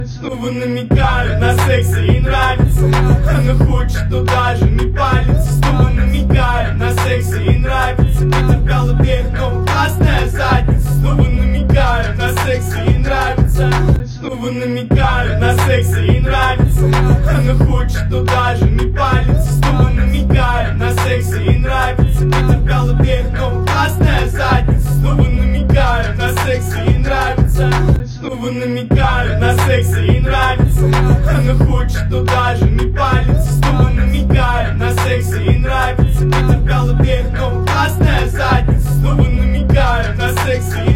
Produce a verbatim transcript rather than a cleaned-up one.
Снова намекаю на сексе, ей нравится. Она хочет, но даже не палится. Снова намекаю на сексе, ей нравится. Потерпела вверх, но классная задница. Снова намекаю на сексе, ей нравится. Снова намекаю на сексе, ей нравится. Она хочет, но даже не палится. Снова намекаю на сексе, ей нравится. Потерпела вверх, но классная задница. Снова намекаю на сексе, ей нравится. Снова намекаю на сексе, ей нравится. Она хочет, но даже не палится. Снова намекаю на сексе, ей нравится. Потерпела вверх, но классная задница. Снова намекаю на сексе, ей